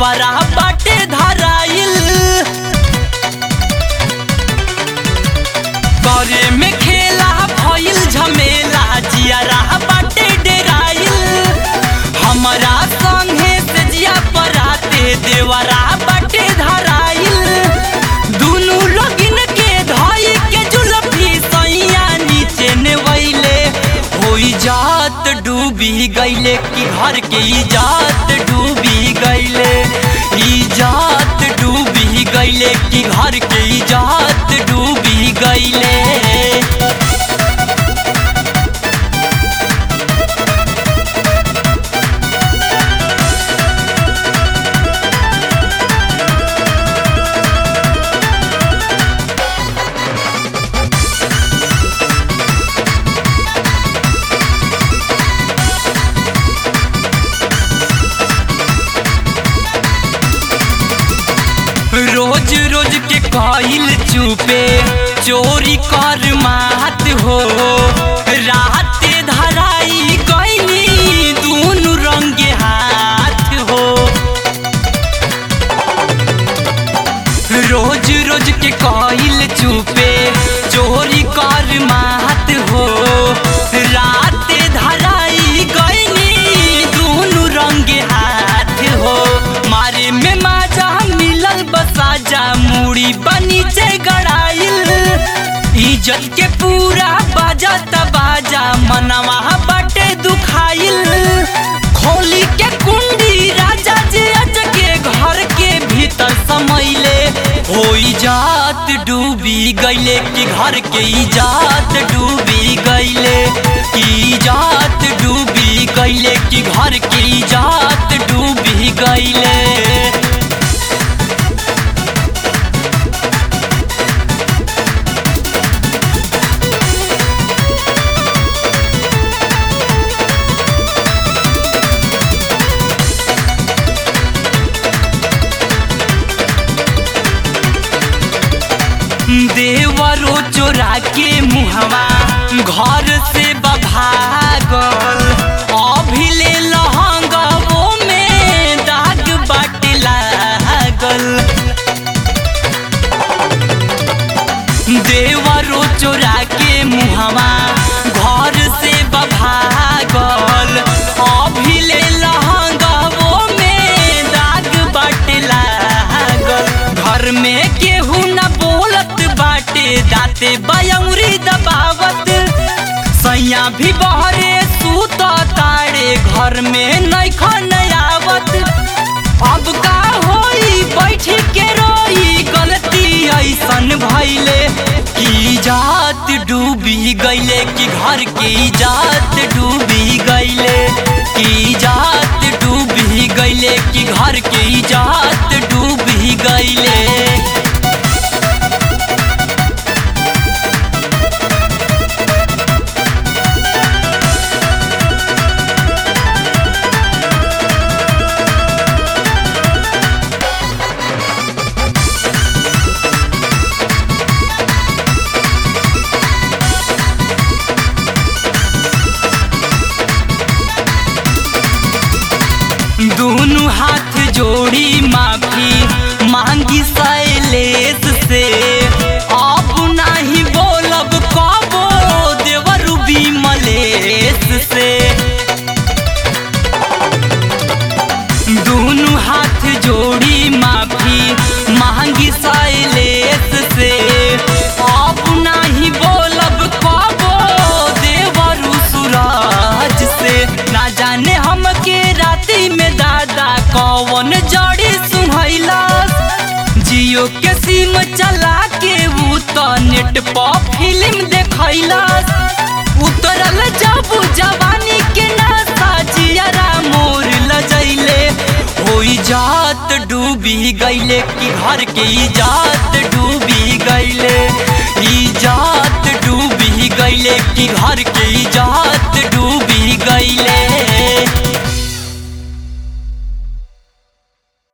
देवरा बाटे धराइल। करे में खेला भइल झमेला जियारा बाटे डेराइल। हमरा संगे से जिया पराते देवरा बाटे धराइल। दुनु लोगिन के धई के जुलफी सैया नीचे नेवैले। होई जात डूबी गईले कि घर के इजात डूबी गईले। इजात डूबी गईले कि घर के इजात डूबी गईले। रोज रोज के कइल चुपे चोरी कर मात हो। रात धराई गईनी दूनु रंगे हाथ हो। रोज रोज के कइल चुपे चोरी कर मात हो। रात धराई गईनी दूनु रंगे हाथ हो। मारे में माजा मिलल बसाजा मुड़ी बनी चे गड़ाइल। इज्जत के पूरा बाजा तबाजा मनवा बाटे दुखाइल। खोली के कुंडी राजा जे अचके घर के भीतर समैले। होई जात डूबी गईले कि घर के इजात डूबी गईले। इजात डूबी गईले कि घर के इजात डूबी गईले। देवरो चोरा के मुहवा घर से बभागल। अभी ले लहंगवो में दाग बाटे लागल। देवरो चोरा के मुहवा घर से बभागल। अभी ले लहंगवो में दाग बाटे लागल। घर में केहू न बोलत बाटे दाते बयौरी दबावत। सैया भी बहरे सूत तारे घर में नइखन आवत। अब का होई बैठ के रोई गलती ऐसन भइले। इजात डूबी गईले कि घर के इजात डूबी गईले। इजात डूबी गईले कि घर के इजात डूबी गईले। दोनों हाथ जोड़ी माफी मांगी शैलेश से। अब नहीं बोलब कबो देवरु विमलेश से। दोनों हाथ जोड़ी माफी मांगी शैलेश से। अब नहीं बोलब कबो देवरु सूरज से। ना जाने हमके राती में दादा कौन जड़ी सुनैलस। जियो के सिम चला के उ तो नेट पर फिल्म देखैलस। उतरल जब जवानी के नशा जियरा मोर लजैले। होई जात डूबी गईले कि घर के इजात डूबी गईले।